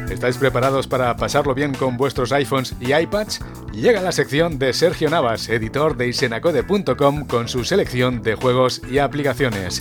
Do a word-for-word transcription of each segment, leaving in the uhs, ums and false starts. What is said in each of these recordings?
¿Estáis preparados para pasarlo bien con vuestros iPhones y iPads? Llega la sección de Sergio Navas, editor de isenacode punto com, con su selección de juegos y aplicaciones.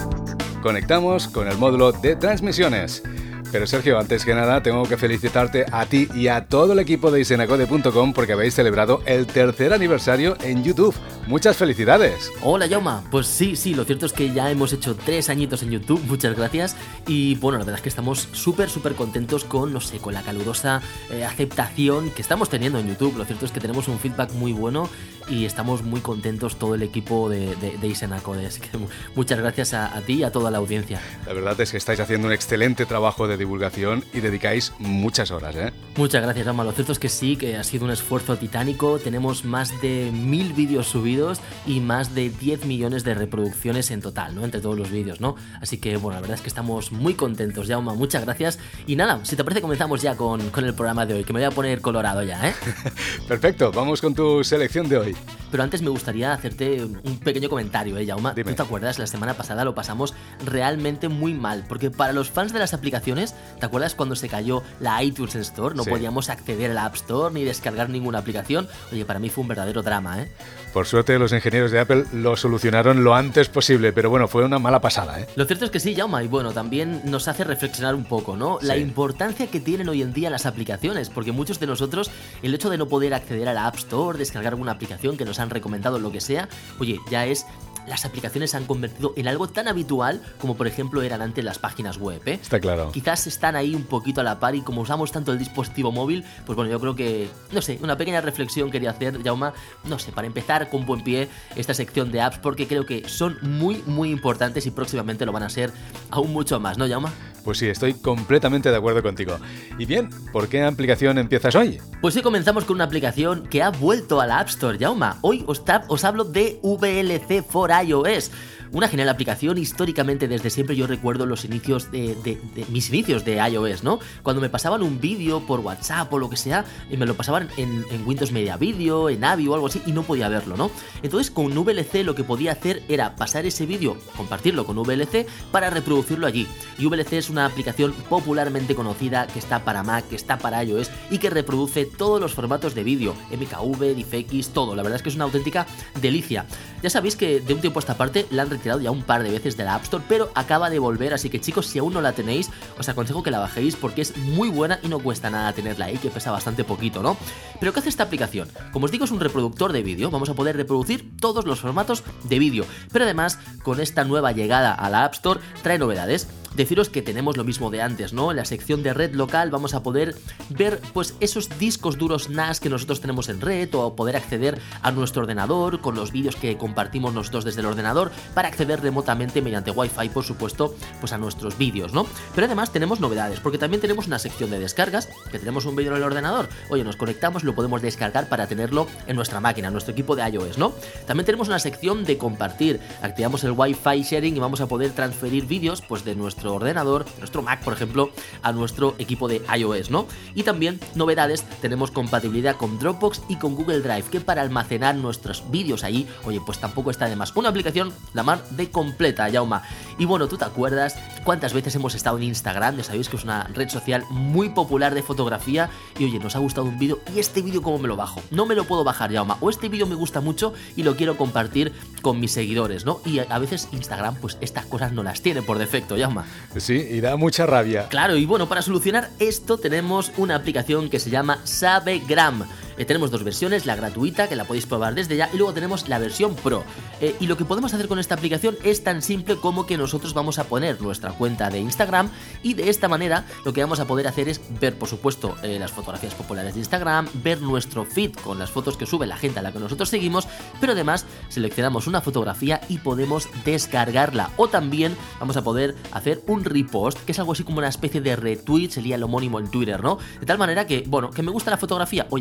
Conectamos con el módulo de transmisiones. Pero Sergio, antes que nada, tengo que felicitarte a ti y a todo el equipo de isenacode punto com porque habéis celebrado el tercer aniversario en YouTube. ¡Muchas felicidades! Hola, Jauma. Pues sí, sí, lo cierto es que ya hemos hecho tres añitos en YouTube, muchas gracias. Y bueno, la verdad es que estamos súper, súper contentos con, no sé, con la calurosa eh, aceptación que estamos teniendo en YouTube. Lo cierto es que tenemos un feedback muy bueno y estamos muy contentos todo el equipo de, de, de Isenacode. Así que muchas gracias a, a ti y a toda la audiencia. La verdad es que estáis haciendo un excelente trabajo de divulgación y dedicáis muchas horas, ¿eh? Muchas gracias, Jauma. Lo cierto es que sí, que ha sido un esfuerzo titánico. Tenemos más de mil vídeos subidos y más de diez millones de reproducciones en total, ¿no? Entre todos los vídeos, ¿no? Así que, bueno, la verdad es que estamos muy contentos, Jauma. Muchas gracias. Y nada, si te parece, comenzamos ya con, con el programa de hoy, que me voy a poner colorado ya, ¿eh? Perfecto, vamos con tu selección de hoy. Pero antes me gustaría hacerte un pequeño comentario, ¿eh, Jauma? Dime. ¿Tú te acuerdas? La semana pasada lo pasamos realmente muy mal, porque para los fans de las aplicaciones, ¿te acuerdas cuando se cayó la iTunes Store? No Sí. podíamos acceder a la App Store ni descargar ninguna aplicación. Oye, para mí fue un verdadero drama, ¿eh? Por suerte, los ingenieros de Apple lo solucionaron lo antes posible, pero bueno, fue una mala pasada, ¿eh? Lo cierto es que sí, Jauma, y bueno, también nos hace reflexionar un poco, ¿no? La Sí. importancia que tienen hoy en día las aplicaciones, porque muchos de nosotros, el hecho de no poder acceder a la App Store, descargar alguna aplicación que nos han recomendado, lo que sea, oye, ya es... Las aplicaciones se han convertido en algo tan habitual como por ejemplo eran antes las páginas web, ¿eh? Está claro. Quizás están ahí un poquito a la par y como usamos tanto el dispositivo móvil, pues bueno, yo creo que, no sé, una pequeña reflexión quería hacer, Jauma, no sé, para empezar con buen pie esta sección de apps, porque creo que son muy, muy importantes y próximamente lo van a ser aún mucho más, ¿no, Jauma? Pues sí, estoy completamente de acuerdo contigo. Y bien, ¿por qué aplicación empiezas hoy? Pues hoy comenzamos con una aplicación que ha vuelto a la App Store, Jauma. Hoy os, ta- os hablo de V L C for iOS. Una genial aplicación. Históricamente, desde siempre yo recuerdo los inicios de, de, de mis inicios de iOS, ¿no? Cuando me pasaban un vídeo por WhatsApp o lo que sea, y me lo pasaban en, en Windows Media Video, en Avi o algo así, y no podía verlo, ¿no? Entonces con V L C lo que podía hacer era pasar ese vídeo, compartirlo con V L C para reproducirlo allí. Y V L C es una aplicación popularmente conocida que está para Mac, que está para iOS y que reproduce todos los formatos de vídeo, M K V, DivX, todo. La verdad es que es una auténtica delicia. Ya sabéis que de un tiempo a esta parte la han retirado ya un par de veces de la App Store, pero acaba de volver, así que chicos, si aún no la tenéis, os aconsejo que la bajéis porque es muy buena y no cuesta nada tenerla ahí, que pesa bastante poquito, ¿no? Pero ¿qué hace esta aplicación? Como os digo, es un reproductor de vídeo, vamos a poder reproducir todos los formatos de vídeo, pero además, con esta nueva llegada a la App Store, trae novedades. Deciros que tenemos lo mismo de antes, ¿no? En la sección de red local vamos a poder ver pues esos discos duros N A S que nosotros tenemos en red, o poder acceder a nuestro ordenador con los vídeos que compartimos nosotros desde el ordenador para acceder remotamente mediante Wi-Fi, por supuesto, pues a nuestros vídeos, ¿no? Pero además tenemos novedades, porque también tenemos una sección de descargas, que tenemos un vídeo en el ordenador, oye, nos conectamos y lo podemos descargar para tenerlo en nuestra máquina, en nuestro equipo de iOS, ¿no? También tenemos una sección de compartir, activamos el Wi-Fi sharing y vamos a poder transferir vídeos pues de nuestro ordenador, nuestro Mac, por ejemplo, a nuestro equipo de iOS, ¿no? Y también, novedades, tenemos compatibilidad con Dropbox y con Google Drive, que para almacenar nuestros vídeos ahí, oye, pues tampoco está de más. Una aplicación, la mar de completa, Jauma. Y bueno, ¿tú te acuerdas cuántas veces hemos estado en Instagram? Ya sabéis que es una red social muy popular de fotografía y oye, nos ha gustado un vídeo y este vídeo, ¿cómo me lo bajo? No me lo puedo bajar, Jauma, o este vídeo me gusta mucho y lo quiero compartir con mis seguidores, ¿no? Y a, a veces Instagram, pues estas cosas no las tiene por defecto, Jauma. Sí, y da mucha rabia. Claro, y bueno, para solucionar esto tenemos una aplicación que se llama Savegram. Eh, tenemos dos versiones, la gratuita, que la podéis probar desde ya, y luego tenemos la versión Pro. Eh, y lo que podemos hacer con esta aplicación es tan simple como que nosotros vamos a poner nuestra cuenta de Instagram y de esta manera lo que vamos a poder hacer es ver, por supuesto, eh, las fotografías populares de Instagram, ver nuestro feed con las fotos que sube la gente a la que nosotros seguimos, pero además seleccionamos una fotografía y podemos descargarla. O también vamos a poder hacer un repost, que es algo así como una especie de retweet, sería el homónimo en Twitter, ¿no? De tal manera que, bueno, que me gusta la fotografía, oye, me la bajo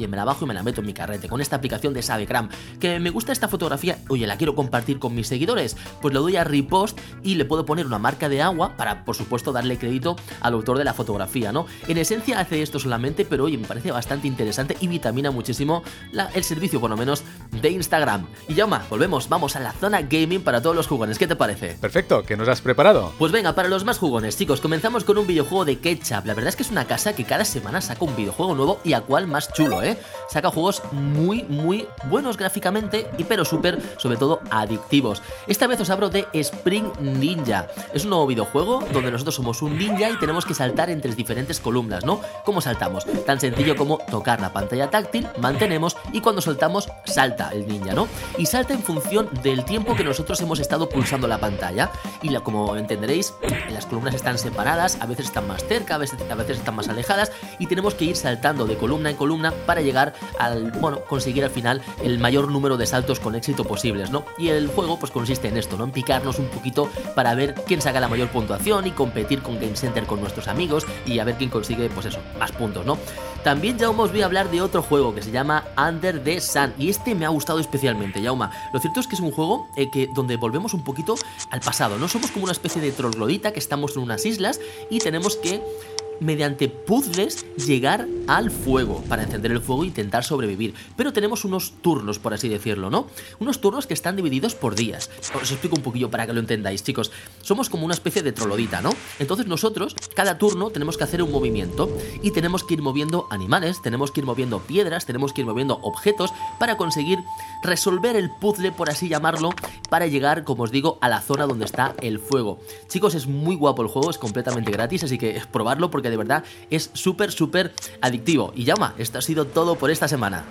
cojo y me la meto en mi carrete con esta aplicación de Savegram. Que me gusta esta fotografía, oye, la quiero compartir con mis seguidores, pues lo doy a repost y le puedo poner una marca de agua para, por supuesto, darle crédito al autor de la fotografía, ¿no? En esencia hace esto solamente, pero oye, me parece bastante interesante y vitamina muchísimo la, el servicio, por lo menos, de Instagram. Y Jaume, volvemos, vamos a la zona gaming para todos los jugones, ¿qué te parece? Perfecto, ¿qué nos has preparado? Pues venga, para los más jugones, chicos, comenzamos con un videojuego de Ketchup. La verdad es que es una casa que cada semana saca un videojuego nuevo y a cual más chulo, ¿eh? Saca juegos muy, muy buenos gráficamente y pero súper, sobre todo, adictivos. Esta vez os hablo de Spring Ninja. Es un nuevo videojuego donde nosotros somos un ninja y tenemos que saltar entre diferentes columnas, ¿no? ¿Cómo saltamos? Tan sencillo como tocar la pantalla táctil, mantenemos y cuando soltamos, salta el ninja, ¿no? Y salta en función del tiempo que nosotros hemos estado pulsando la pantalla. Y la, como entenderéis, las columnas están separadas, a veces están más cerca, a veces, a veces están más alejadas y tenemos que ir saltando de columna en columna para llegar al, bueno, conseguir al final el mayor número de saltos con éxito posibles, ¿no? Y el juego pues consiste en esto, ¿no? En picarnos un poquito para ver quién saca la mayor puntuación y competir con Game Center con nuestros amigos y a ver quién consigue, pues eso, más puntos, ¿no? También, Jaume, os voy a hablar de otro juego que se llama Under the Sun y este me ha gustado especialmente, Jaume. Lo cierto es que es un juego eh, que, donde volvemos un poquito al pasado, ¿no? Somos como una especie de troglodita que estamos en unas islas y tenemos que, mediante puzzles, llegar al fuego para encender el fuego e intentar sobrevivir. Pero tenemos unos turnos, por así decirlo, ¿no? Unos turnos que están divididos por días. Os explico un poquillo para que lo entendáis, chicos. Somos como una especie de troglodita, ¿no? Entonces nosotros, cada turno, tenemos que hacer un movimiento y tenemos que ir moviendo animales, tenemos que ir moviendo piedras, tenemos que ir moviendo objetos para conseguir resolver el puzzle, por así llamarlo, para llegar, como os digo, a la zona donde está el fuego. Chicos, es muy guapo el juego, es completamente gratis, así que probarlo porque de verdad es súper, súper adictivo. Y Jaume, esto ha sido todo por esta semana.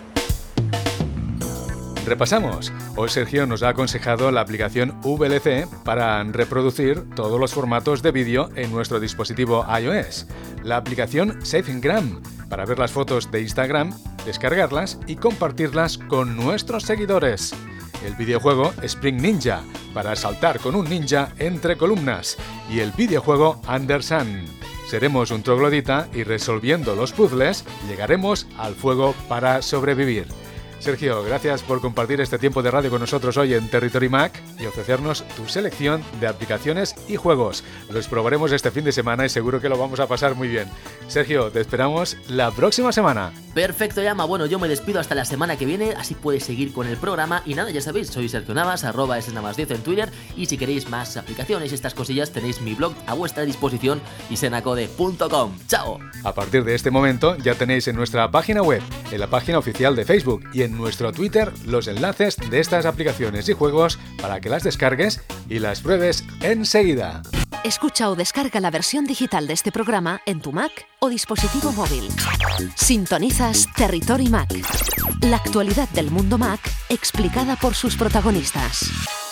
Repasamos. Hoy Sergio nos ha aconsejado la aplicación V L C para reproducir todos los formatos de vídeo en nuestro dispositivo iOS. La aplicación Savegram para ver las fotos de Instagram, descargarlas y compartirlas con nuestros seguidores. El videojuego Spring Ninja para saltar con un ninja entre columnas. Y el videojuego Under Sun. Seremos un troglodita y resolviendo los puzzles llegaremos al fuego para sobrevivir. Sergio, gracias por compartir este tiempo de radio con nosotros hoy en Territory Mac y ofrecernos tu selección de aplicaciones y juegos. Los probaremos este fin de semana y seguro que lo vamos a pasar muy bien. Sergio, te esperamos la próxima semana. Perfecto, Jaume. Bueno, yo me despido hasta la semana que viene, así puedes seguir con el programa. Y nada, ya sabéis, soy Sergio Navas, arroba snavas diez en Twitter. Y si queréis más aplicaciones y estas cosillas, tenéis mi blog a vuestra disposición, isenacode punto com. ¡Chao! A partir de este momento ya tenéis en nuestra página web, en la página oficial de Facebook y en nuestro Twitter los enlaces de estas aplicaciones y juegos para que las descargues y las pruebes enseguida. Escucha o descarga la versión digital de este programa en tu Mac o dispositivo móvil. Sintonizas Territory Mac, la actualidad del mundo Mac explicada por sus protagonistas.